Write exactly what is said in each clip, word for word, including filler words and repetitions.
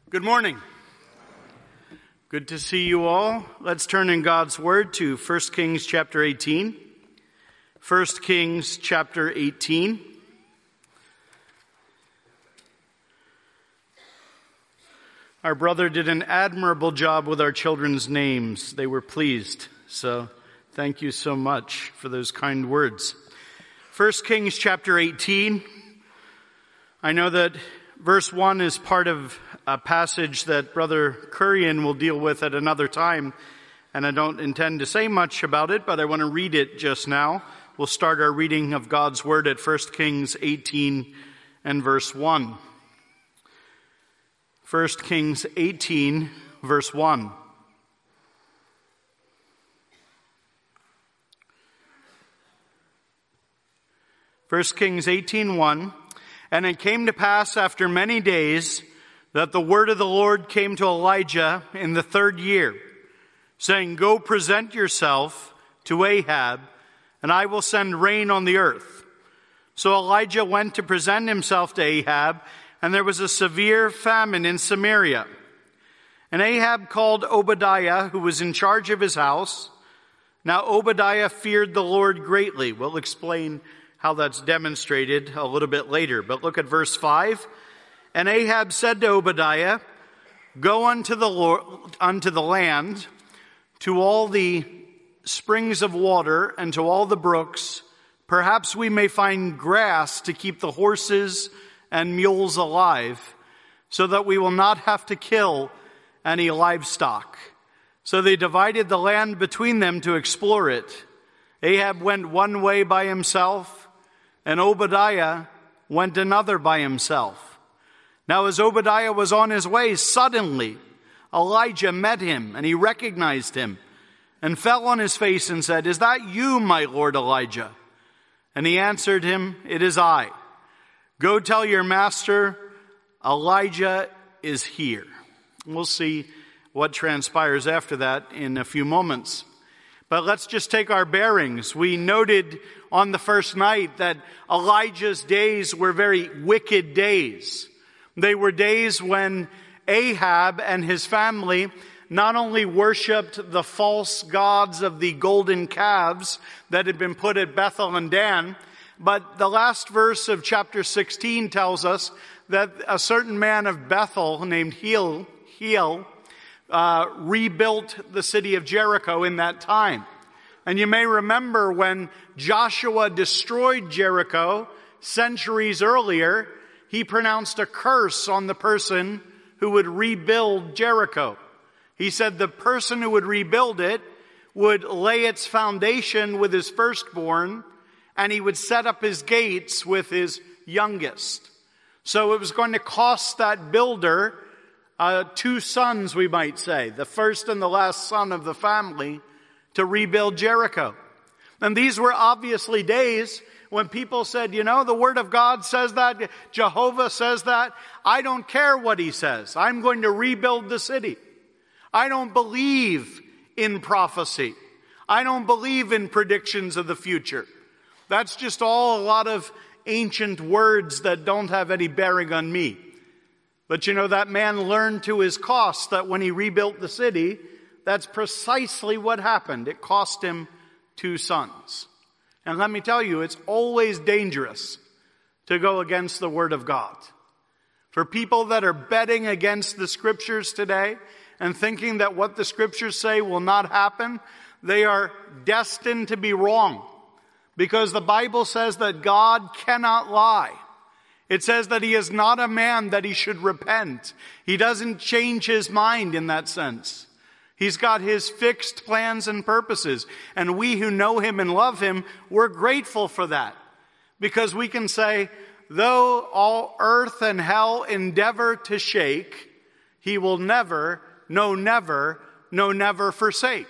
Good morning. Good to see you all. Let's turn in God's Word to First Kings chapter eighteen. First Kings chapter eighteen. Our brother did an admirable job with our children's names. They were pleased. So thank you so much for those kind words. First Kings chapter eighteen. I know that verse one is part of a passage that Brother Kurian will deal with at another time, and I don't intend to say much about it, but I want to read it just now. We'll start our reading of God's Word at First Kings eighteen and verse one. First Kings eighteen, verse one. First Kings eighteen, one. And it came to pass after many days that the word of the Lord came to Elijah in the third year, saying, Go present yourself to Ahab, and I will send rain on the earth. So Elijah went to present himself to Ahab, and there was a severe famine in Samaria. And Ahab called Obadiah, who was in charge of his house. Now Obadiah feared the Lord greatly. We'll explain how that's demonstrated a little bit later. But look at verse five. And Ahab said to Obadiah, Go unto the Lord, unto the land, to all the springs of water and to all the brooks. Perhaps we may find grass to keep the horses and mules alive, so that we will not have to kill any livestock. So they divided the land between them to explore it. Ahab went one way by himself, and Obadiah went another by himself. Now as Obadiah was on his way, suddenly Elijah met him, and he recognized him, and fell on his face and said, Is that you, my lord Elijah? And he answered him, It is I. Go tell your master, Elijah is here. We'll see what transpires after that in a few moments. But let's just take our bearings. We noted on the first night that Elijah's days were very wicked days. They were days when Ahab and his family not only worshipped the false gods of the golden calves that had been put at Bethel and Dan, but the last verse of chapter sixteen tells us that a certain man of Bethel named Heel, Heel uh, rebuilt the city of Jericho in that time. And you may remember when Joshua destroyed Jericho centuries earlier, he pronounced a curse on the person who would rebuild Jericho. He said the person who would rebuild it would lay its foundation with his firstborn, and he would set up his gates with his youngest. So it was going to cost that builder uh, two sons, we might say, the first and the last son of the family, to rebuild Jericho. And these were obviously days when people said, you know, the Word of God says that, Jehovah says that, I don't care what he says. I'm going to rebuild the city. I don't believe in prophecy. I don't believe in predictions of the future. That's just all a lot of ancient words that don't have any bearing on me. But you know, that man learned to his cost that when he rebuilt the city, that's precisely what happened. It cost him two sons. And let me tell you, it's always dangerous to go against the Word of God. For people that are betting against the Scriptures today and thinking that what the Scriptures say will not happen, they are destined to be wrong. Because the Bible says that God cannot lie. It says that he is not a man that he should repent. He doesn't change his mind in that sense. He's got his fixed plans and purposes. And we who know him and love him, we're grateful for that. Because we can say, though all earth and hell endeavor to shake, he will never, no never, no never forsake.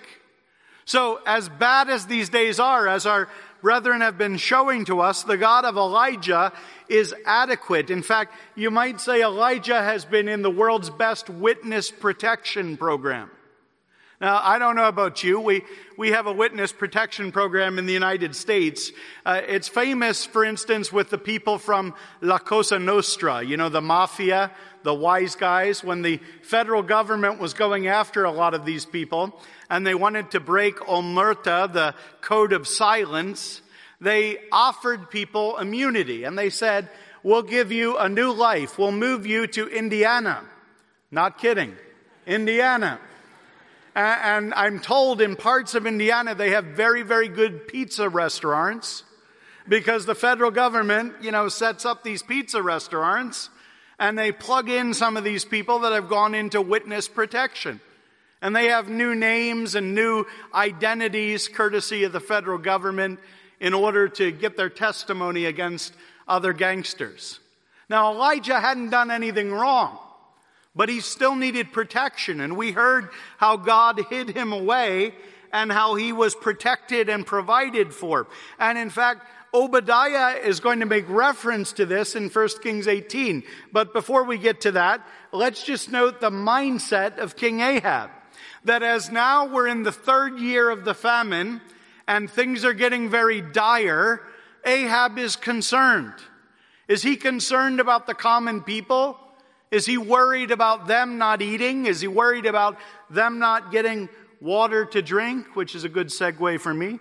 So as bad as these days are, as our brethren have been showing to us, the God of Elijah is adequate. In fact, you might say Elijah has been in the world's best witness protection program. Now, I don't know about you. We we have a witness protection program in the United States. Uh, it's famous, for instance, with the people from La Cosa Nostra, you know, the mafia, the wise guys. When the federal government was going after a lot of these people and they wanted to break omerta, the code of silence, they offered people immunity. And they said, we'll give you a new life. We'll move you to Indiana. Not kidding. Indiana. And I'm told in parts of Indiana they have very, very good pizza restaurants because the federal government, you know, sets up these pizza restaurants and they plug in some of these people that have gone into witness protection. And they have new names and new identities courtesy of the federal government in order to get their testimony against other gangsters. Now, Elijah hadn't done anything wrong, but he still needed protection. And we heard how God hid him away and how he was protected and provided for. And in fact, Obadiah is going to make reference to this in First Kings eighteen. But before we get to that, let's just note the mindset of King Ahab. That as now we're in the third year of the famine and things are getting very dire, Ahab is concerned. Is he concerned about the common people? Is he worried about them not eating? Is he worried about them not getting water to drink? Which is a good segue for me.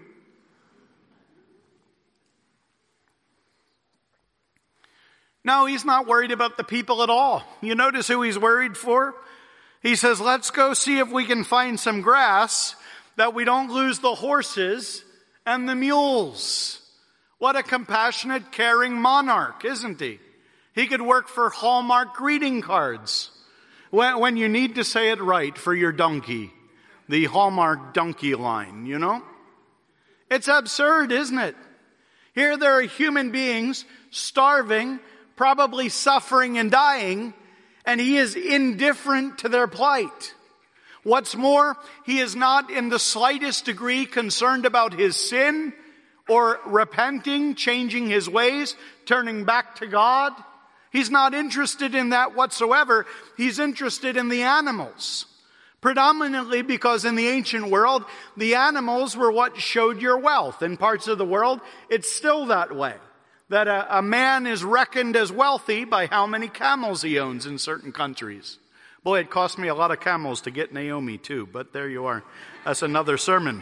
No, he's not worried about the people at all. You notice who he's worried for? He says, let's go see if we can find some grass that we don't lose the horses and the mules. What a compassionate, caring monarch, isn't he? He could work for Hallmark greeting cards. When, when you need to say it right for your donkey. The Hallmark donkey line, you know? It's absurd, isn't it? Here there are human beings starving, probably suffering and dying, and he is indifferent to their plight. What's more, he is not in the slightest degree concerned about his sin or repenting, changing his ways, turning back to God. He's not interested in that whatsoever. He's interested in the animals. Predominantly because in the ancient world, the animals were what showed your wealth. In parts of the world, it's still that way. That a, a man is reckoned as wealthy by how many camels he owns in certain countries. Boy, it cost me a lot of camels to get Naomi too, but there you are. That's another sermon.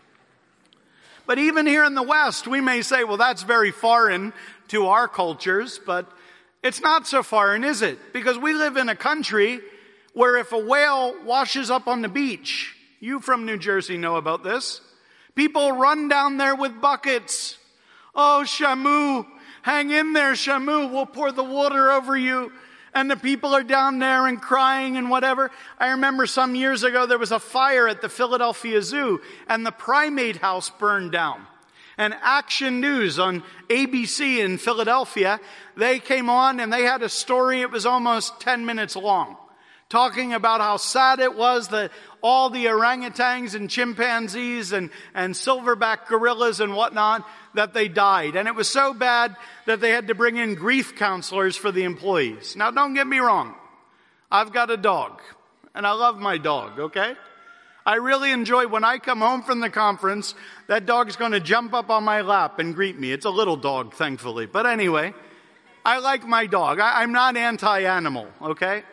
But even here in the West, we may say, well, that's very foreign to our cultures, but it's not so foreign, is it? Because we live in a country where if a whale washes up on the beach, you from New Jersey know about this, people run down there with buckets. Oh, Shamu, hang in there, Shamu, we'll pour the water over you. And the people are down there and crying and whatever. I remember some years ago there was a fire at the Philadelphia Zoo and the primate house burned down. And Action News on A B C in Philadelphia, they came on and they had a story, it was almost ten minutes long, talking about how sad it was that all the orangutans and chimpanzees and, and silverback gorillas and whatnot, that they died. And it was so bad that they had to bring in grief counselors for the employees. Now, don't get me wrong. I've got a dog, and I love my dog, okay? I really enjoy when I come home from the conference, that dog's going to jump up on my lap and greet me. It's a little dog, thankfully. But anyway, I like my dog. I, I'm not anti-animal, okay?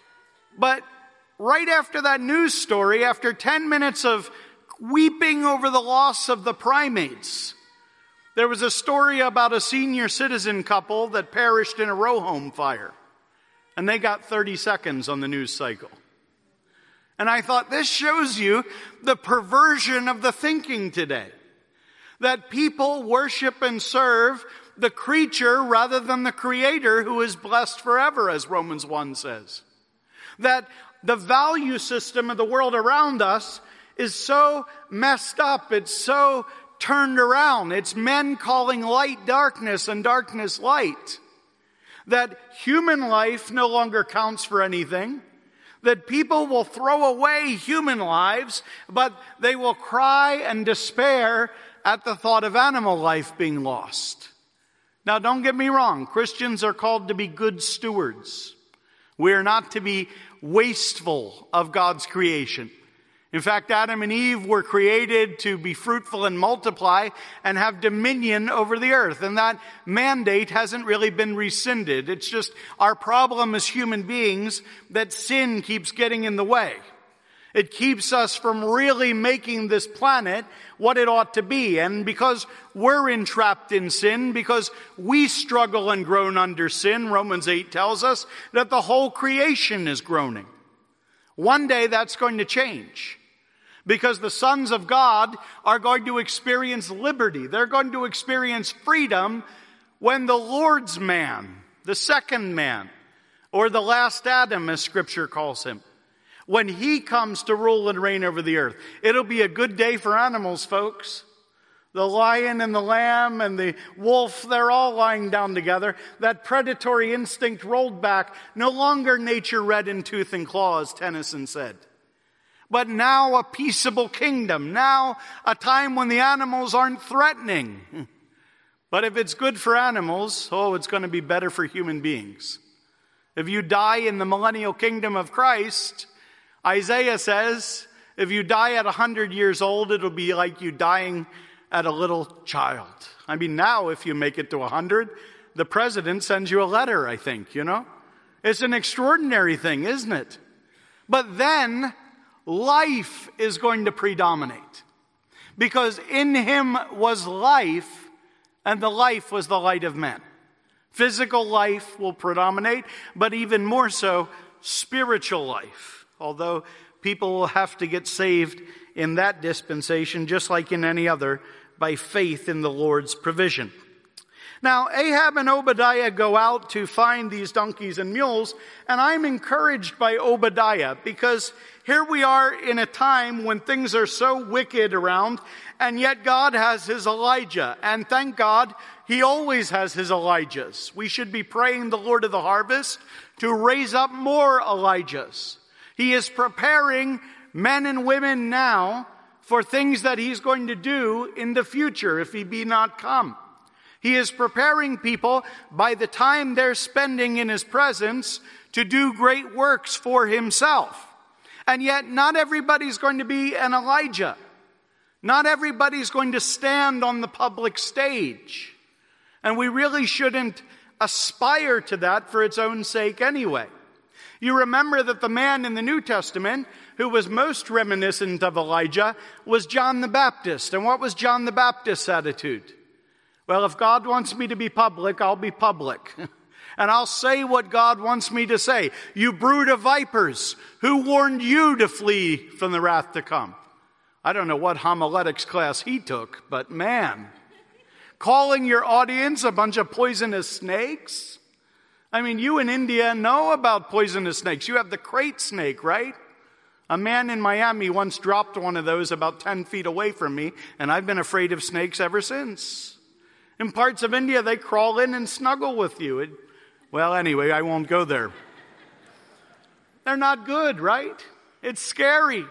But right after that news story, after ten minutes of weeping over the loss of the primates, there was a story about a senior citizen couple that perished in a row home fire. And they got thirty seconds on the news cycle. And I thought, this shows you the perversion of the thinking today. That people worship and serve the creature rather than the Creator who is blessed forever, as Romans one says. That the value system of the world around us is so messed up, it's so turned around. It's men calling light darkness and darkness light. That human life no longer counts for anything. That people will throw away human lives, but they will cry and despair at the thought of animal life being lost. Now, don't get me wrong. Christians are called to be good stewards. We are not to be wasteful of God's creation. In fact, Adam and Eve were created to be fruitful and multiply and have dominion over the earth. And that mandate hasn't really been rescinded. It's just our problem as human beings that sin keeps getting in the way. It keeps us from really making this planet what it ought to be. And because we're entrapped in sin, because we struggle and groan under sin, Romans eight tells us that the whole creation is groaning. One day that's going to change. Because the sons of God are going to experience liberty. They're going to experience freedom when the Lord's man, the second man, or the last Adam, as Scripture calls him, when he comes to rule and reign over the earth. It'll be a good day for animals, folks. The lion and the lamb and the wolf, they're all lying down together. That predatory instinct rolled back. No longer nature red in tooth and claw, as Tennyson said. But now a peaceable kingdom. Now a time when the animals aren't threatening. But if it's good for animals, oh, it's going to be better for human beings. If you die in the millennial kingdom of Christ, Isaiah says, if you die at one hundred years old, it'll be like you dying at a little child. I mean, now if you make it to one hundred, the president sends you a letter, I think, you know. It's an extraordinary thing, isn't it? But then life is going to predominate. Because in him was life, and the life was the light of men. Physical life will predominate, but even more so, spiritual life. Although people will have to get saved in that dispensation, just like in any other, by faith in the Lord's provision. Now, Ahab and Obadiah go out to find these donkeys and mules, and I'm encouraged by Obadiah because here we are in a time when things are so wicked around, and yet God has his Elijah. And thank God, he always has his Elijahs. We should be praying the Lord of the harvest to raise up more Elijahs. He is preparing men and women now for things that he's going to do in the future if he be not come. He is preparing people by the time they're spending in his presence to do great works for himself. And yet not everybody's going to be an Elijah. Not everybody's going to stand on the public stage. And we really shouldn't aspire to that for its own sake anyway. You remember that the man in the New Testament who was most reminiscent of Elijah was John the Baptist. And what was John the Baptist's attitude? Well, if God wants me to be public, I'll be public. And I'll say what God wants me to say. You brood of vipers, who warned you to flee from the wrath to come? I don't know what homiletics class he took, but man, calling your audience a bunch of poisonous snakes? I mean, you in India know about poisonous snakes. You have the crate snake, right? A man in Miami once dropped one of those about ten feet away from me, and I've been afraid of snakes ever since. In parts of India, they crawl in and snuggle with you. It, well, anyway, I won't go there. They're not good, right? It's scary.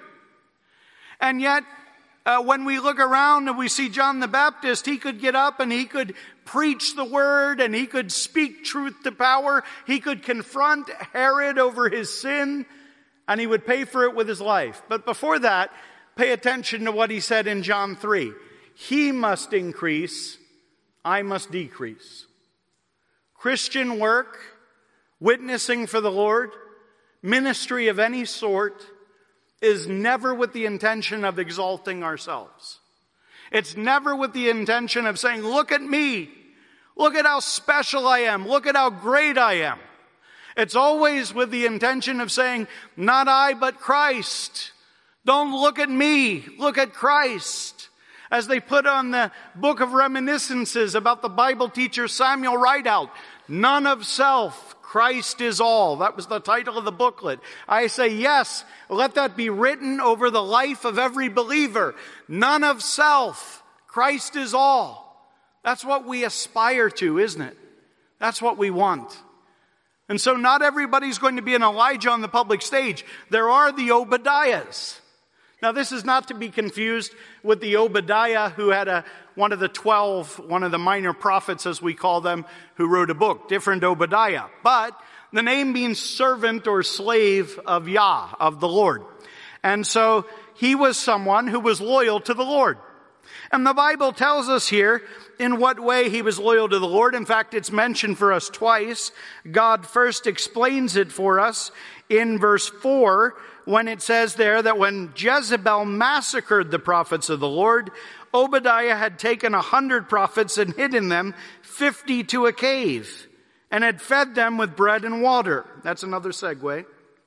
And yet, uh, when we look around and we see John the Baptist, he could get up and he could preach the word and he could speak truth to power. He could confront Herod over his sin and he would pay for it with his life. But before that, pay attention to what he said in John three. He must increase, I must decrease. Christian work, witnessing for the Lord, ministry of any sort is never with the intention of exalting ourselves. It's never with the intention of saying, look at me. Look at how special I am. Look at how great I am. It's always with the intention of saying, not I, but Christ. Don't look at me. Look at Christ. As they put on the book of reminiscences about the Bible teacher Samuel Rideout, none of self, Christ is all. That was the title of the booklet. I say, yes, let that be written over the life of every believer. None of self, Christ is all. That's what we aspire to, isn't it? That's what we want. And so not everybody's going to be an Elijah on the public stage. There are the Obadiahs. Now, this is not to be confused with the Obadiah who had a one of the twelve, one of the minor prophets, as we call them, who wrote a book, different Obadiah. But the name means servant or slave of Yah, of the Lord. And so he was someone who was loyal to the Lord. And the Bible tells us here in what way he was loyal to the Lord. In fact, it's mentioned for us twice. God first explains it for us in verse four, when it says there that when Jezebel massacred the prophets of the Lord, Obadiah had taken a hundred prophets and hidden them fifty to a cave, and had fed them with bread and water. That's another segue.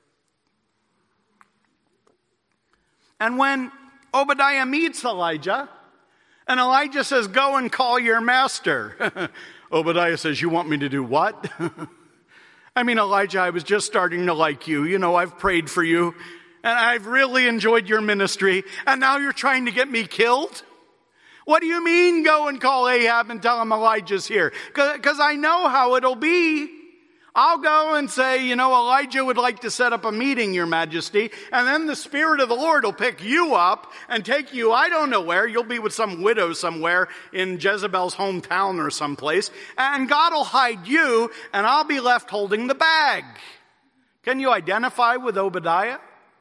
And when Obadiah meets Elijah, and Elijah says, go and call your master. Obadiah says, you want me to do what? I mean, Elijah, I was just starting to like you. You know, I've prayed for you, and I've really enjoyed your ministry, and now you're trying to get me killed? What do you mean, go and call Ahab and tell him Elijah's here? Because I know how it'll be. I'll go and say, you know, Elijah would like to set up a meeting, Your Majesty, and then the Spirit of the Lord will pick you up and take you, I don't know where. You'll be with some widow somewhere in Jezebel's hometown or someplace, and God will hide you, and I'll be left holding the bag. Can you identify with Obadiah?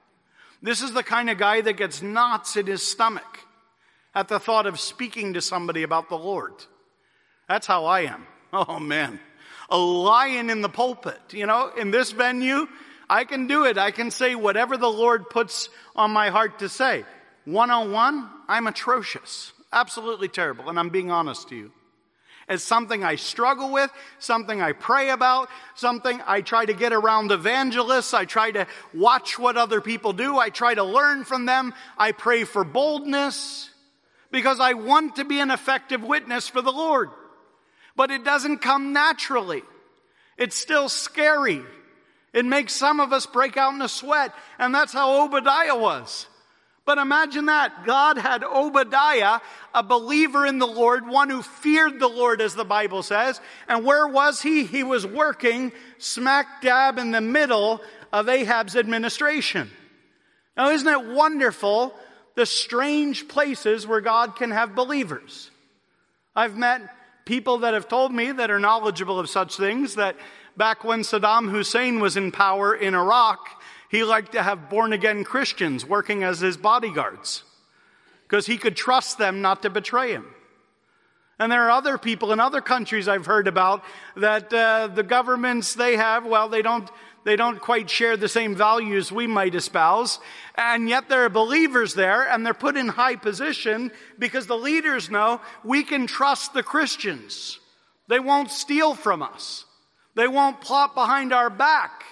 This is the kind of guy that gets knots in his stomach at the thought of speaking to somebody about the Lord. That's how I am. Oh, man. A lion in the pulpit. You know, in this venue, I can do it. I can say whatever the Lord puts on my heart to say. One-on-one, I'm atrocious. Absolutely terrible. And I'm being honest to you. It's something I struggle with, something I pray about, something I try to get around evangelists. I try to watch what other people do. I try to learn from them. I pray for boldness because I want to be an effective witness for the Lord. But it doesn't come naturally. It's still scary. It makes some of us break out in a sweat. And that's how Obadiah was. But imagine that. God had Obadiah, a believer in the Lord, one who feared the Lord, as the Bible says. And where was he? He was working smack dab in the middle of Ahab's administration. Now, isn't it wonderful, the strange places where God can have believers? I've met people that have told me that are knowledgeable of such things, that back when Saddam Hussein was in power in Iraq, he liked to have born-again Christians working as his bodyguards because he could trust them not to betray him. And there are other people in other countries I've heard about that uh, the governments they have, well, they don't they don't quite share the same values we might espouse, and yet there are believers there, and they're put in high position because the leaders know we can trust the Christians. They won't steal from us. They won't plot behind our back.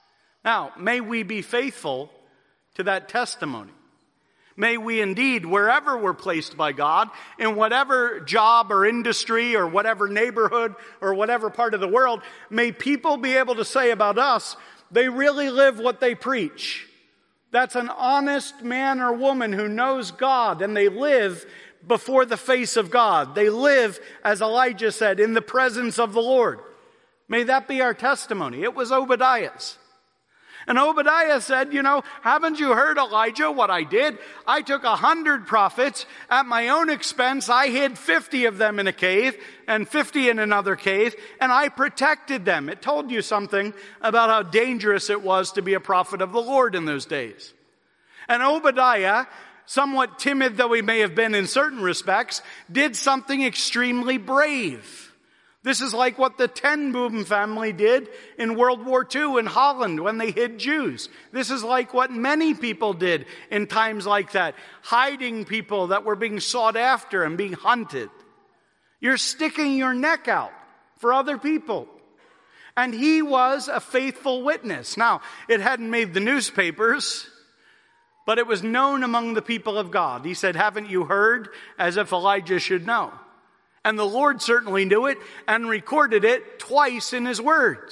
Now, may we be faithful to that testimony. May we indeed, wherever we're placed by God, in whatever job or industry or whatever neighborhood or whatever part of the world, may people be able to say about us, they really live what they preach. That's an honest man or woman who knows God, and they live before the face of God. They live, as Elijah said, in the presence of the Lord. May that be our testimony. It was Obadiah's. And Obadiah said, you know, haven't you heard, Elijah, what I did? I took a hundred prophets at my own expense. I hid fifty of them in a cave and fifty in another cave, and I protected them. It told you something about how dangerous it was to be a prophet of the Lord in those days. And Obadiah, somewhat timid though he may have been in certain respects, did something extremely brave. This is like what the Ten Boom family did in World War Two in Holland when they hid Jews. This is like what many people did in times like that, hiding people that were being sought after and being hunted. You're sticking your neck out for other people. And he was a faithful witness. Now, it hadn't made the newspapers, but it was known among the people of God. He said, haven't you heard? As if Elijah should know. And the Lord certainly knew it and recorded it twice in His Word.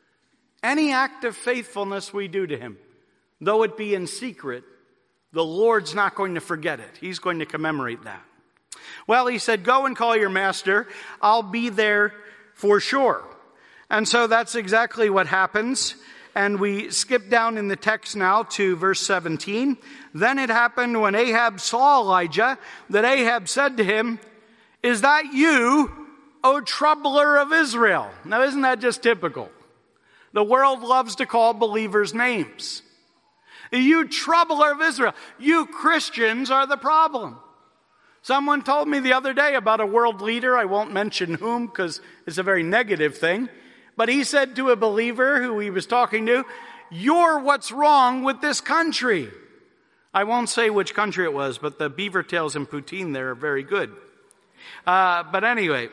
Any act of faithfulness we do to Him, though it be in secret, the Lord's not going to forget it. He's going to commemorate that. Well, he said, go and call your master. I'll be there for sure. And so that's exactly what happens. And we skip down in the text now to verse seventeen. Then it happened when Ahab saw Elijah that Ahab said to him, is that you, O troubler of Israel? Now, isn't that just typical? The world loves to call believers names. You troubler of Israel. You Christians are the problem. Someone told me the other day about a world leader. I won't mention whom because it's a very negative thing. But he said to a believer who he was talking to, "You're what's wrong with this country." I won't say which country it was, but the beaver tails in poutine there are very good. Uh, but anyway,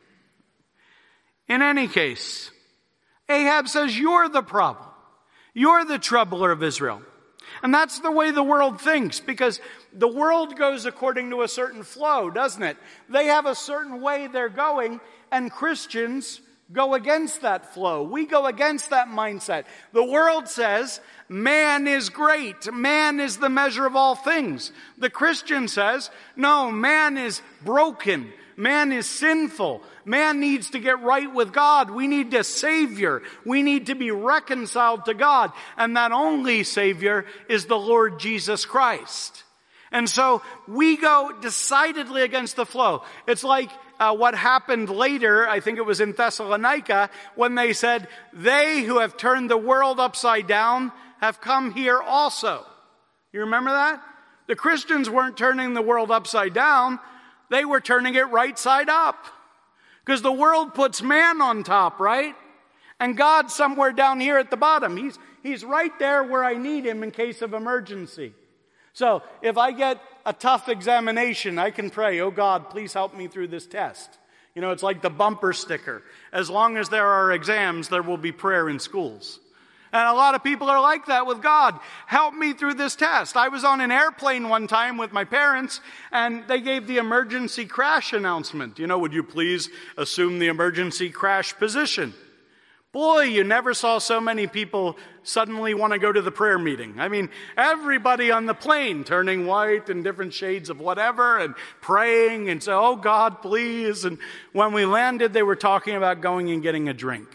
in any case, Ahab says, "You're the problem. You're the troubler of Israel." And that's the way the world thinks, because the world goes according to a certain flow, doesn't it? They have a certain way they're going, and Christians go against that flow. We go against that mindset. The world says, man is great. Man is the measure of all things. The Christian says, no, man is broken. Man is sinful. Man needs to get right with God. We need a Savior. We need to be reconciled to God. And that only Savior is the Lord Jesus Christ. And so we go decidedly against the flow. It's like uh, what happened later, I think it was in Thessalonica, when they said, they who have turned the world upside down have come here also. You remember that? The Christians weren't turning the world upside down. They were turning it right side up. Because the world puts man on top, right? And God's somewhere down here at the bottom. He's, he's right there where I need him in case of emergency. So if I get a tough examination, I can pray, "Oh God, please help me through this test." You know, it's like the bumper sticker. As long as there are exams, there will be prayer in schools. And a lot of people are like that with God. Help me through this test. I was on an airplane one time with my parents, and they gave the emergency crash announcement. You know, would you please assume the emergency crash position? Boy, you never saw so many people suddenly want to go to the prayer meeting. I mean, everybody on the plane turning white and different shades of whatever and praying and say, "Oh God, please." And when we landed, they were talking about going and getting a drink.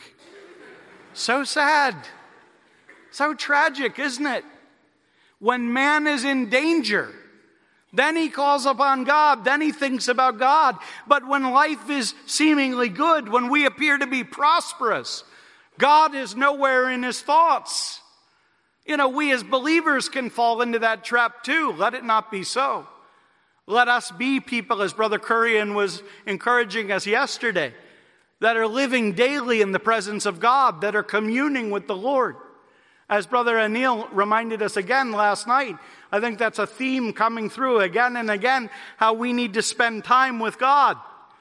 So sad. So tragic, isn't it? When man is in danger, then he calls upon God, then he thinks about God. But when life is seemingly good, when we appear to be prosperous, God is nowhere in his thoughts. You know, we as believers can fall into that trap too. Let it not be so. Let us be people, as Brother Currian was encouraging us yesterday, that are living daily in the presence of God, that are communing with the Lord. As Brother Anil reminded us again last night, I think that's a theme coming through again and again, how we need to spend time with God.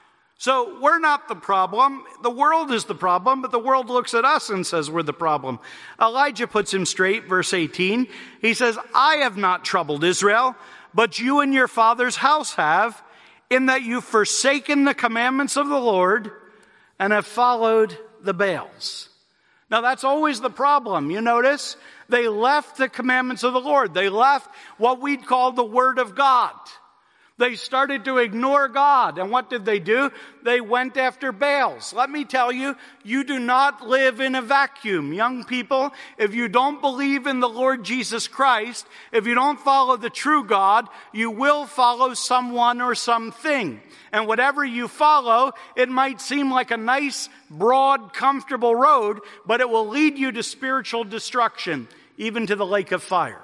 So we're not the problem. The world is the problem, but the world looks at us and says we're the problem. Elijah puts him straight, verse eighteen. He says, "I have not troubled Israel, but you and your father's house have, in that you've forsaken the commandments of the Lord and have followed the Baals." Now that's always the problem. You notice? They left the commandments of the Lord. They left what we'd call the Word of God. They started to ignore God. And what did they do? They went after Baals. Let me tell you, you do not live in a vacuum. Young people, if you don't believe in the Lord Jesus Christ, if you don't follow the true God, you will follow someone or something. And whatever you follow, it might seem like a nice, broad, comfortable road, but it will lead you to spiritual destruction, even to the lake of fire.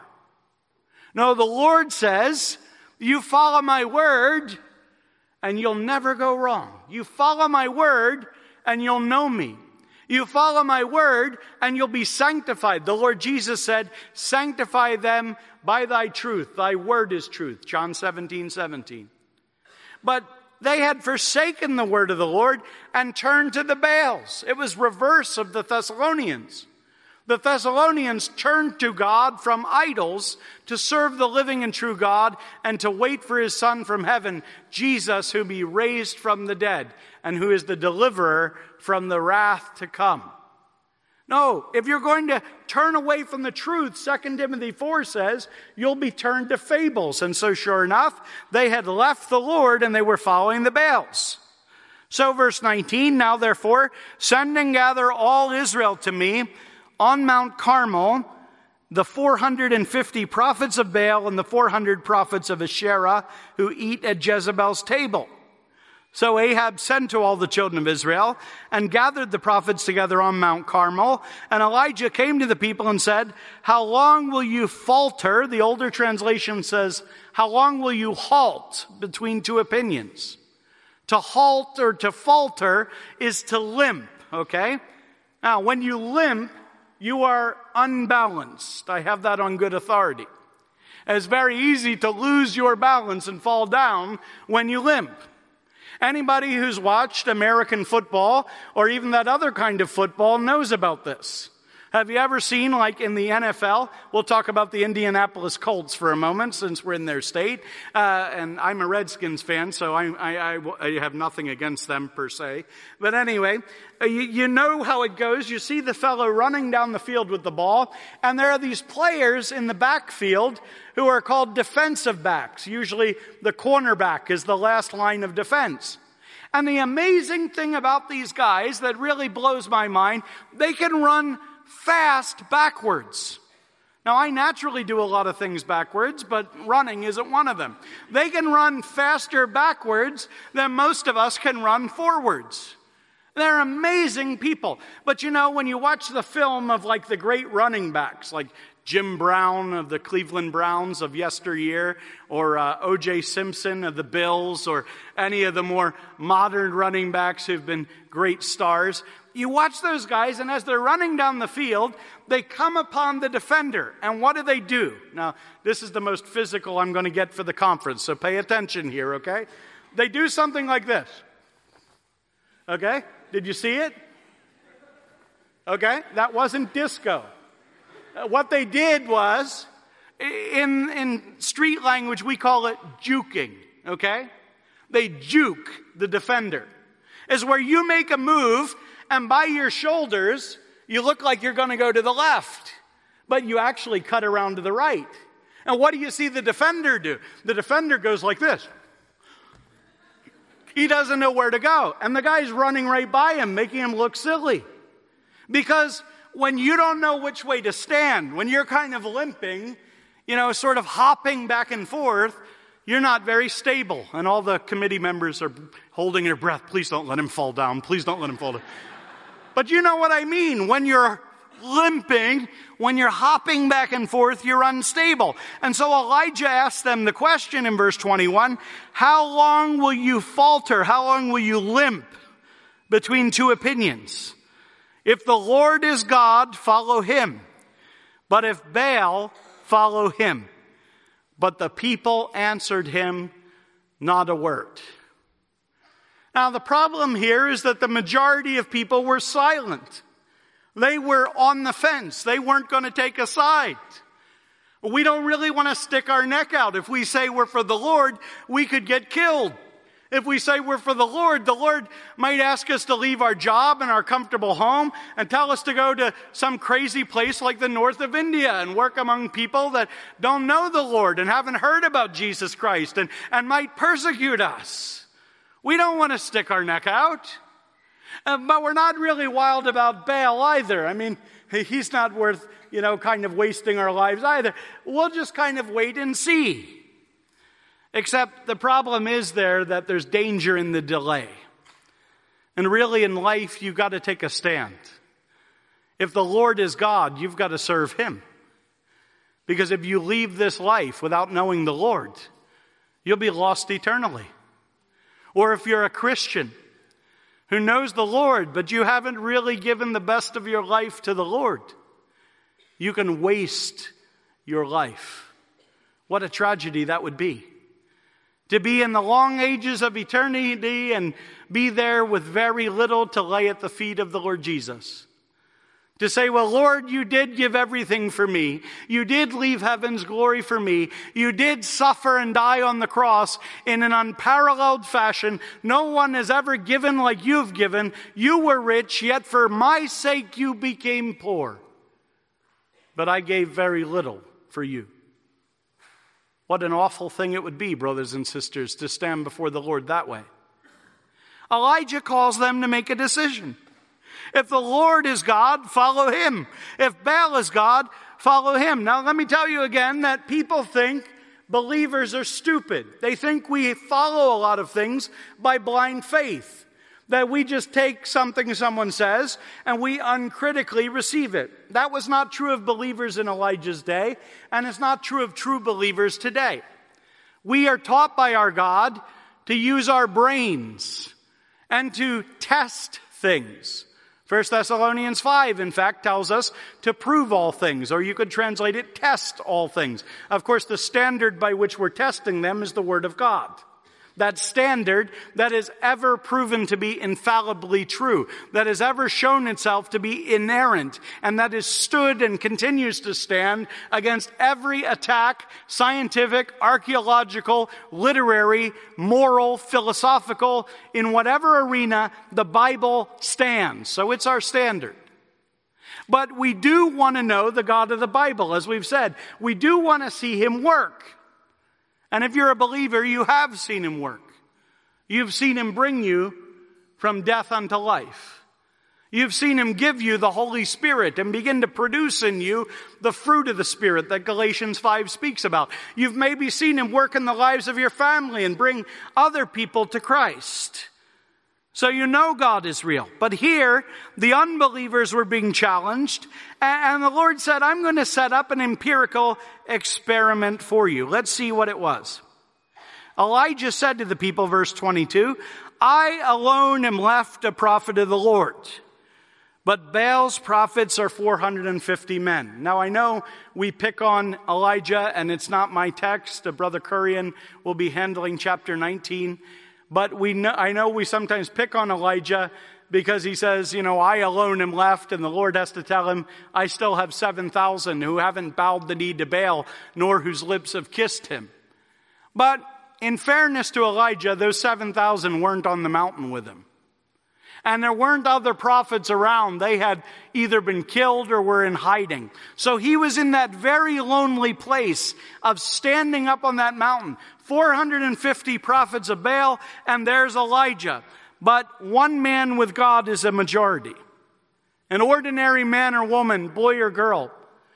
No, the Lord says, you follow my word and you'll never go wrong. You follow my word and you'll know me. You follow my word and you'll be sanctified. The Lord Jesus said, sanctify them by thy truth. Thy word is truth. John seventeen seventeen. But they had forsaken the word of the Lord and turned to the Baals. It was reverse of the Thessalonians. The Thessalonians turned to God from idols to serve the living and true God and to wait for his Son from heaven, Jesus, whom he raised from the dead and who is the deliverer from the wrath to come. No, if you're going to turn away from the truth, Second Timothy four says, you'll be turned to fables. And so sure enough, they had left the Lord and they were following the Baals. So verse nineteen, now therefore, send and gather all Israel to me on Mount Carmel, the four hundred fifty prophets of Baal and the four hundred prophets of Asherah who eat at Jezebel's table. So Ahab sent to all the children of Israel and gathered the prophets together on Mount Carmel. And Elijah came to the people and said, how long will you falter? The older translation says, how long will you halt between two opinions? To halt or to falter is to limp, okay? Now, when you limp, you are unbalanced. I have that on good authority. It's very easy to lose your balance and fall down when you limp. Anybody who's watched American football or even that other kind of football knows about this. Have you ever seen, like in the N F L, we'll talk about the Indianapolis Colts for a moment since we're in their state. Uh, and I'm a Redskins fan, so I, I, I, I have nothing against them per se. But anyway, you, you know how it goes. You see the fellow running down the field with the ball, and there are these players in the backfield who are called defensive backs. Usually the cornerback is the last line of defense. And the amazing thing about these guys that really blows my mind, they can run fast backwards. Now, I naturally do a lot of things backwards, but running isn't one of them. They can run faster backwards than most of us can run forwards. They're amazing people. But you know, when you watch the film of like the great running backs, like Jim Brown of the Cleveland Browns of yesteryear, or uh, O J Simpson of the Bills, or any of the more modern running backs who've been great stars, you watch those guys, and as they're running down the field, they come upon the defender. And what do they do? Now, this is the most physical I'm going to get for the conference, so pay attention here, okay? They do something like this. Okay? Did you see it? Okay? That wasn't disco. Uh, what they did was, in, in street language, we call it juking, okay? They juke the defender. Is where you make a move, and by your shoulders, you look like you're going to go to the left, but you actually cut around to the right. And what do you see the defender do? The defender goes like this. He doesn't know where to go. And the guy's running right by him, making him look silly. Because when you don't know which way to stand, when you're kind of limping, you know, sort of hopping back and forth, you're not very stable. And all the committee members are holding their breath. Please don't let him fall down. Please don't let him fall down. But you know what I mean. When you're limping, when you're hopping back and forth, you're unstable. And so Elijah asked them the question in verse twenty-one, how long will you falter? How long will you limp between two opinions? If the Lord is God, follow him. But if Baal, follow him. But the people answered him not a word. Now, the problem here is that the majority of people were silent. They were on the fence. They weren't going to take a side. We don't really want to stick our neck out. If we say we're for the Lord, we could get killed. If we say we're for the Lord, the Lord might ask us to leave our job and our comfortable home and tell us to go to some crazy place like the north of India and work among people that don't know the Lord and haven't heard about Jesus Christ and, and might persecute us. We don't want to stick our neck out. Uh, but we're not really wild about Baal either. I mean, he's not worth, you know, kind of wasting our lives either. We'll just kind of wait and see. Except the problem is there that there's danger in the delay. And really in life, you've got to take a stand. If the Lord is God, you've got to serve him. Because if you leave this life without knowing the Lord, you'll be lost eternally. Or if you're a Christian who knows the Lord, but you haven't really given the best of your life to the Lord, you can waste your life. What a tragedy that would be. To be in the long ages of eternity and be there with very little to lay at the feet of the Lord Jesus. To say, well, Lord, you did give everything for me. You did leave heaven's glory for me. You did suffer and die on the cross in an unparalleled fashion. No one has ever given like you've given. You were rich, yet for my sake you became poor. But I gave very little for you. What an awful thing it would be, brothers and sisters, to stand before the Lord that way. Elijah calls them to make a decision. If the Lord is God, follow him. If Baal is God, follow him. Now let me tell you again that people think believers are stupid. They think we follow a lot of things by blind faith, that we just take something someone says and we uncritically receive it. That was not true of believers in Elijah's day, and it's not true of true believers today. We are taught by our God to use our brains and to test things. First Thessalonians five, in fact, tells us to prove all things, or you could translate it, test all things. Of course, the standard by which we're testing them is the Word of God. That standard that is ever proven to be infallibly true, that has ever shown itself to be inerrant, and that has stood and continues to stand against every attack, scientific, archaeological, literary, moral, philosophical, in whatever arena the Bible stands. So it's our standard. But we do want to know the God of the Bible, as we've said. We do want to see Him work. And if you're a believer, you have seen Him work. You've seen Him bring you from death unto life. You've seen Him give you the Holy Spirit and begin to produce in you the fruit of the Spirit that Galatians five speaks about. You've maybe seen Him work in the lives of your family and bring other people to Christ. So you know God is real. But here, the unbelievers were being challenged, and the Lord said, I'm going to set up an empirical experiment for you. Let's see what it was. Elijah said to the people, verse twenty-two, I alone am left a prophet of the Lord, but Baal's prophets are four hundred fifty men. Now I know we pick on Elijah, and it's not my text. Brother Kurian will be handling chapter nineteen. But we know, I know we sometimes pick on Elijah because he says, you know, I alone am left, and the Lord has to tell him, I still have seven thousand who haven't bowed the knee to Baal, nor whose lips have kissed him. But in fairness to Elijah, those seven thousand weren't on the mountain with him. And there weren't other prophets around. They had either been killed or were in hiding. So he was in that very lonely place of standing up on that mountain. four hundred fifty prophets of Baal, and there's Elijah. But one man with God is a majority. An ordinary man or woman, boy or girl,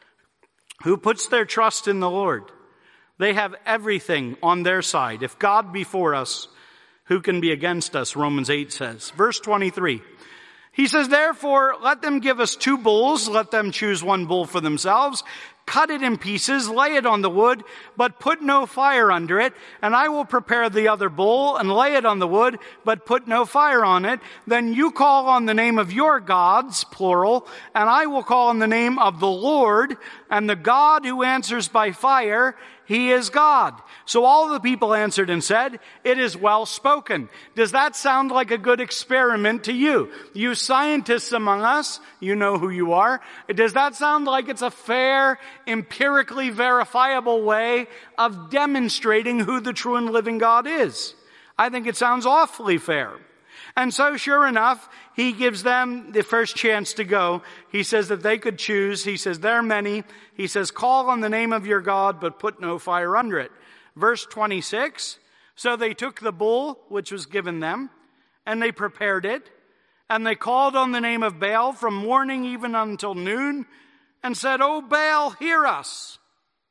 who puts their trust in the Lord. They have everything on their side. If God be for us, who can be against us? Romans eight says. Verse twenty-three. He says, therefore, let them give us two bulls. Let them choose one bull for themselves. Cut it in pieces, lay it on the wood, but put no fire under it. And I will prepare the other bull and lay it on the wood, but put no fire on it. Then you call on the name of your gods, plural, and I will call on the name of the Lord, and the God who answers by fire, He is God. So all the people answered and said, it is well spoken. Does that sound like a good experiment to you? You scientists among us, you know who you are. Does that sound like it's a fair, empirically verifiable way of demonstrating who the true and living God is? I think it sounds awfully fair. And so sure enough, he gives them the first chance to go. He says that they could choose. He says, there are many. He says, call on the name of your God, but put no fire under it. Verse twenty-six, so they took the bull, which was given them, and they prepared it, and they called on the name of Baal from morning even until noon, and said, O Baal, hear us.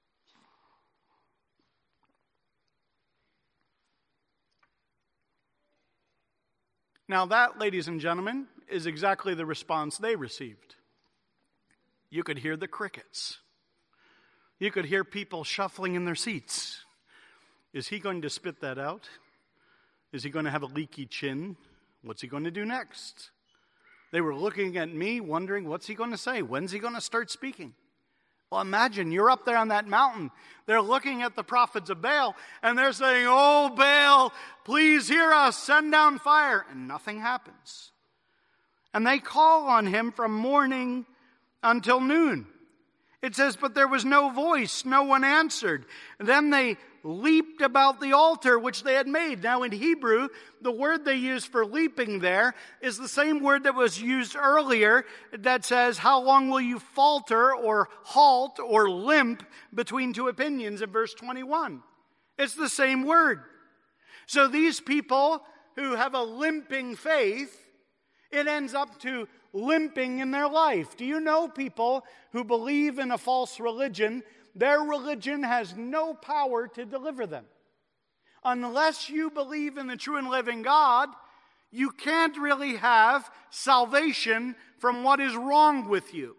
Now that, ladies and gentlemen, is exactly the response they received. You could hear the crickets. You could hear people shuffling in their seats. Is he going to spit that out? Is he going to have a leaky chin? What's he going to do next? They were looking at me, wondering, what's he going to say? When's he going to start speaking? Well, imagine you're up there on that mountain. They're looking at the prophets of Baal, and they're saying, oh, Baal, please hear us, send down fire. And nothing happens. And they call on him from morning until noon. It says, but there was no voice, no one answered. And then they leaped about the altar which they had made. Now in Hebrew, the word they use for leaping there is the same word that was used earlier that says, how long will you falter or halt or limp between two opinions in verse twenty-one? It's the same word. So these people who have a limping faith, it ends up to limping in their life. Do you know people who believe in a false religion their religion has no power to deliver them. Unless you believe in the true and living God, you can't really have salvation from what is wrong with you.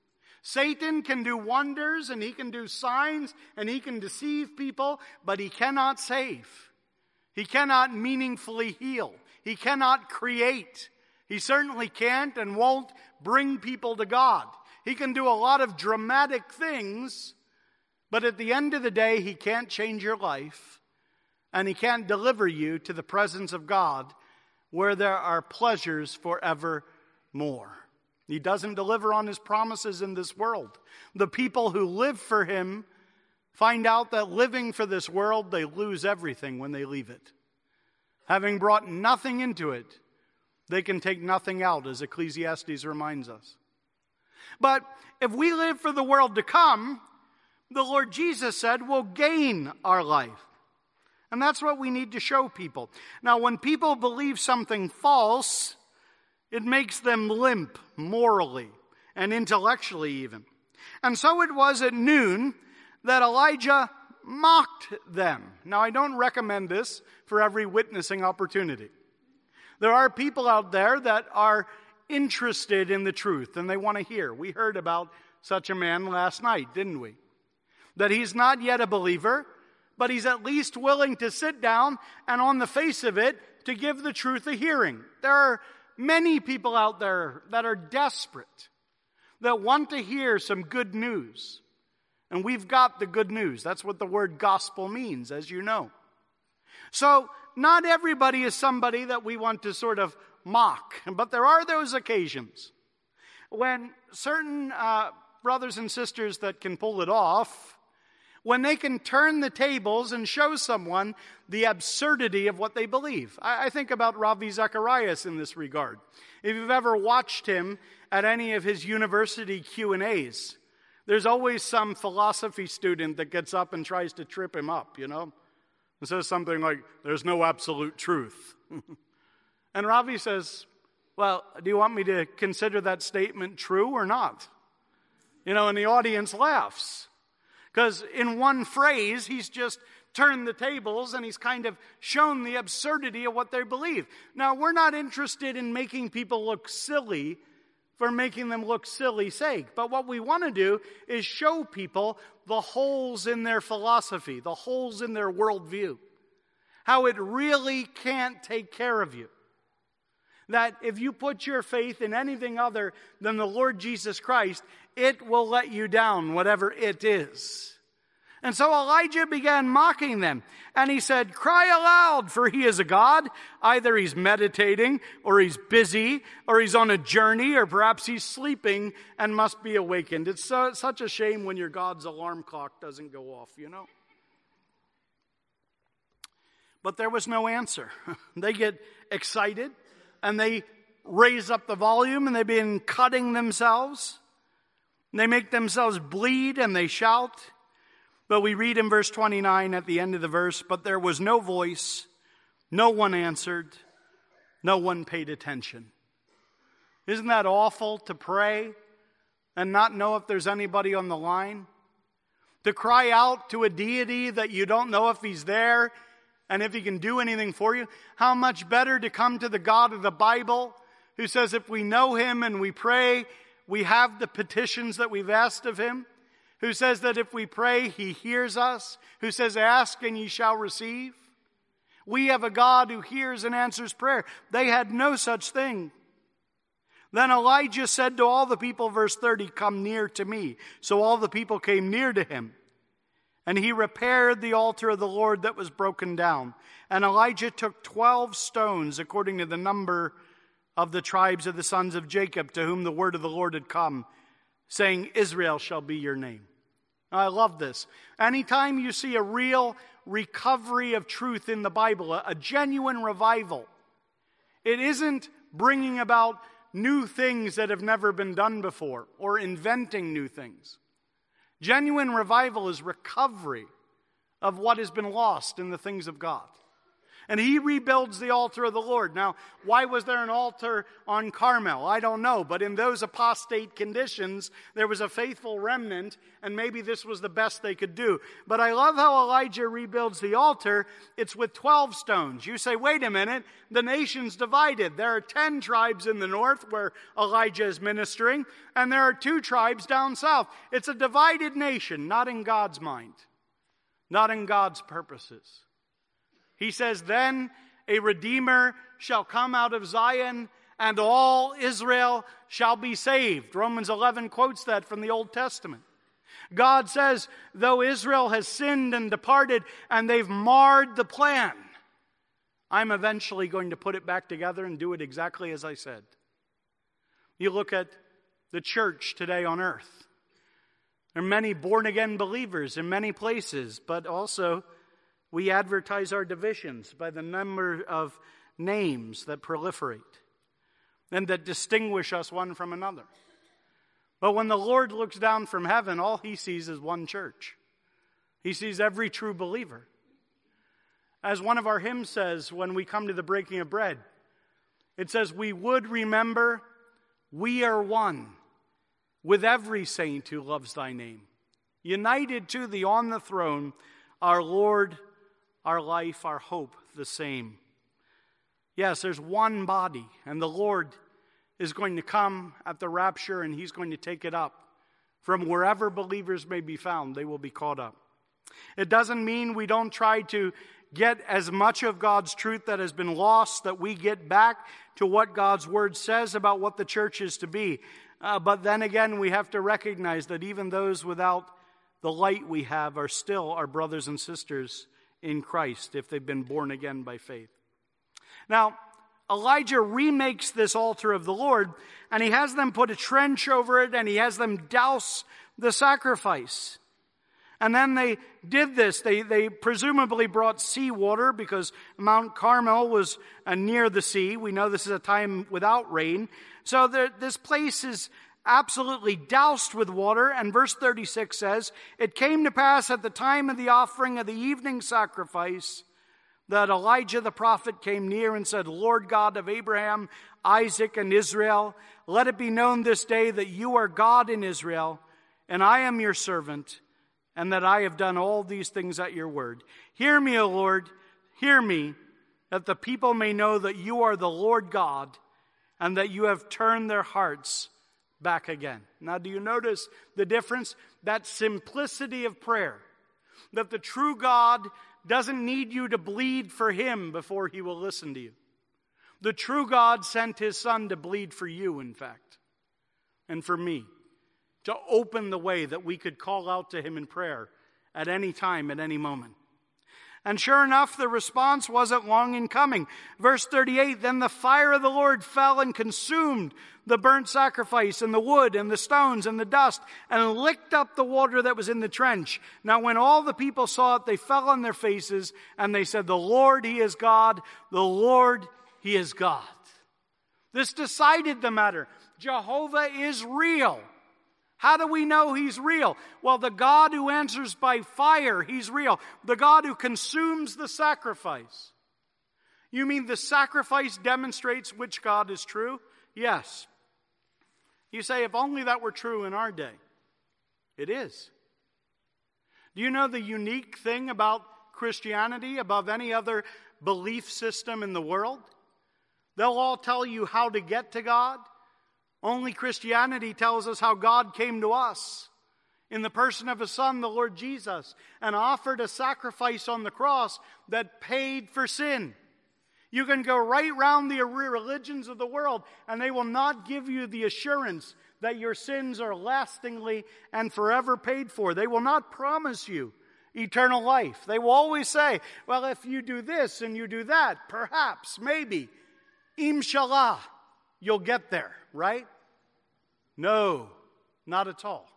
Satan can do wonders and he can do signs and he can deceive people, but he cannot save. He cannot meaningfully heal. He cannot create. He certainly can't and won't bring people to God. He can do a lot of dramatic things, but at the end of the day, he can't change your life and he can't deliver you to the presence of God where there are pleasures forevermore. He doesn't deliver on his promises in this world. The people who live for him find out that living for this world, they lose everything when they leave it. Having brought nothing into it, they can take nothing out, as Ecclesiastes reminds us. But if we live for the world to come, the Lord Jesus said we'll gain our life. And that's what we need to show people. Now, when people believe something false, it makes them limp morally and intellectually even. And so it was at noon that Elijah mocked them. Now, I don't recommend this for every witnessing opportunity. There are people out there that are interested in the truth and they want to hear. We heard about such a man last night, didn't we? That he's not yet a believer, but he's at least willing to sit down and on the face of it to give the truth a hearing. There are many people out there that are desperate, that want to hear some good news. And we've got the good news. That's what the word gospel means, as you know. So not everybody is somebody that we want to sort of mock, but there are those occasions when certain uh, brothers and sisters that can pull it off, when they can turn the tables and show someone the absurdity of what they believe. I, I think about Ravi Zacharias in this regard. If you've ever watched him at any of his university Q and A's, there's always some philosophy student that gets up and tries to trip him up, you know, and says something like, there's no absolute truth. And Ravi says, well, do you want me to consider that statement true or not? You know, and the audience laughs. Because in one phrase, he's just turned the tables and he's kind of shown the absurdity of what they believe. Now, we're not interested in making people look silly for making them look silly sake. But what we want to do is show people the holes in their philosophy, the holes in their worldview. How it really can't take care of you. That if you put your faith in anything other than the Lord Jesus Christ, it will let you down, whatever it is. And so Elijah began mocking them. And he said, cry aloud, for he is a God. Either he's meditating, or he's busy, or he's on a journey, or perhaps he's sleeping and must be awakened. It's so, such a shame when your God's alarm clock doesn't go off, you know. But there was no answer. They get excited, and they raise up the volume, and they begin cutting themselves. They make themselves bleed, and they shout. But we read in verse twenty-nine at the end of the verse, but there was no voice, no one answered, no one paid attention. Isn't that awful to pray and not know if there's anybody on the line? To cry out to a deity that you don't know if he's there and if he can do anything for you? How much better to come to the God of the Bible, who says if we know him and we pray, we have the petitions that we've asked of him, who says that if we pray, he hears us, who says, ask and ye shall receive. We have a God who hears and answers prayer. They had no such thing. Then Elijah said to all the people, verse thirty, come near to me. So all the people came near to him. And he repaired the altar of the Lord that was broken down. And Elijah took twelve stones, according to the number of the tribes of the sons of Jacob, to whom the word of the Lord had come, saying, Israel shall be your name. I love this. Anytime you see a real recovery of truth in the Bible, a, a genuine revival, it isn't bringing about new things that have never been done before or inventing new things. Genuine revival is recovery of what has been lost in the things of God. And he rebuilds the altar of the Lord. Now, why was there an altar on Carmel? I don't know. But in those apostate conditions, there was a faithful remnant, and maybe this was the best they could do. But I love how Elijah rebuilds the altar. It's with twelve stones. You say, wait a minute, the nation's divided. There are ten tribes in the north where Elijah is ministering, and there are two tribes down south. It's a divided nation, not in God's mind, not in God's purposes. He says, then a Redeemer shall come out of Zion, and all Israel shall be saved. Romans eleven quotes that from the Old Testament. God says, though Israel has sinned and departed, and they've marred the plan, I'm eventually going to put it back together and do it exactly as I said. You look at the church today on earth. There are many born-again believers in many places, but also we advertise our divisions by the number of names that proliferate and that distinguish us one from another. But when the Lord looks down from heaven, all he sees is one church. He sees every true believer. As one of our hymns says when we come to the breaking of bread, it says, we would remember we are one with every saint who loves thy name, united to thee on the throne, our Lord, our life, our hope, the same. Yes, there's one body, and the Lord is going to come at the rapture, and he's going to take it up. From wherever believers may be found, they will be caught up. It doesn't mean we don't try to get as much of God's truth that has been lost, that we get back to what God's word says about what the church is to be. Uh, but then again, we have to recognize that even those without the light we have are still our brothers and sisters in Christ if they've been born again by faith. Now, Elijah remakes this altar of the Lord, and he has them put a trench over it, and he has them douse the sacrifice. And then they did this. They, they presumably brought seawater because Mount Carmel was uh, near the sea. We know this is a time without rain. So there, this place is absolutely doused with water. And verse thirty-six says, it came to pass at the time of the offering of the evening sacrifice that Elijah the prophet came near and said, Lord God of Abraham, Isaac, and Israel, let it be known this day that you are God in Israel, and I am your servant, and that I have done all these things at your word. Hear me, O Lord, hear me, that the people may know that you are the Lord God, and that you have turned their hearts back again. Now, do you notice the difference? That simplicity of prayer, that the true God doesn't need you to bleed for him before he will listen to you. The true God sent his son to bleed for you, in fact, and for me, to open the way that we could call out to him in prayer at any time, at any moment. And sure enough, the response wasn't long in coming. Verse thirty-eight, then the fire of the Lord fell and consumed the burnt sacrifice and the wood and the stones and the dust and licked up the water that was in the trench. Now when all the people saw it, they fell on their faces and they said, the Lord, he is God. The Lord, he is God. This decided the matter. Jehovah is real. How do we know he's real? Well, the God who answers by fire, he's real. The God who consumes the sacrifice. You mean the sacrifice demonstrates which God is true? Yes. You say, if only that were true in our day. It is. Do you know the unique thing about Christianity above any other belief system in the world? They'll all tell you how to get to God. Only Christianity tells us how God came to us in the person of his Son, the Lord Jesus, and offered a sacrifice on the cross that paid for sin. You can go right round the religions of the world, and they will not give you the assurance that your sins are lastingly and forever paid for. They will not promise you eternal life. They will always say, well, if you do this and you do that, perhaps, maybe, inshallah, you'll get there, right? No, not at all.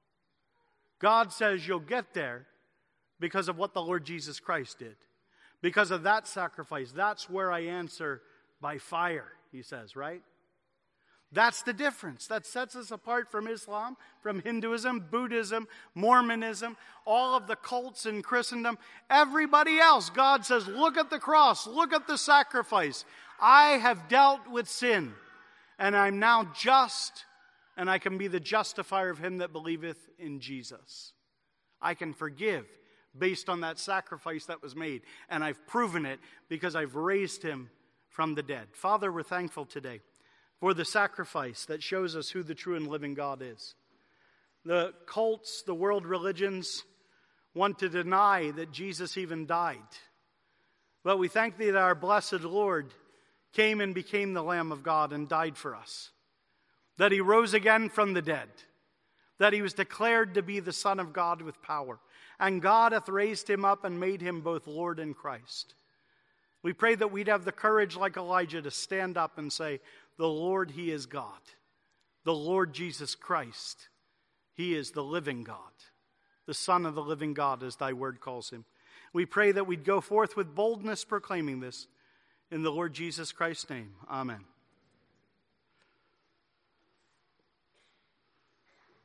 God says you'll get there because of what the Lord Jesus Christ did. Because of that sacrifice, that's where I answer by fire, he says, right? That's the difference. That sets us apart from Islam, from Hinduism, Buddhism, Mormonism, all of the cults in Christendom. Everybody else, God says, look at the cross, look at the sacrifice. I have dealt with sin, and I'm now just, and I can be the justifier of him that believeth in Jesus. I can forgive based on that sacrifice that was made, and I've proven it because I've raised him from the dead. Father, we're thankful today for the sacrifice that shows us who the true and living God is. The cults, the world religions want to deny that Jesus even died. But we thank thee that our blessed Lord came and became the Lamb of God and died for us. That he rose again from the dead. That he was declared to be the Son of God with power. And God hath raised him up and made him both Lord and Christ. We pray that we'd have the courage like Elijah to stand up and say, the Lord, he is God. The Lord Jesus Christ, he is the living God. The Son of the living God, as thy word calls him. We pray that we'd go forth with boldness proclaiming this. In the Lord Jesus Christ's name, amen.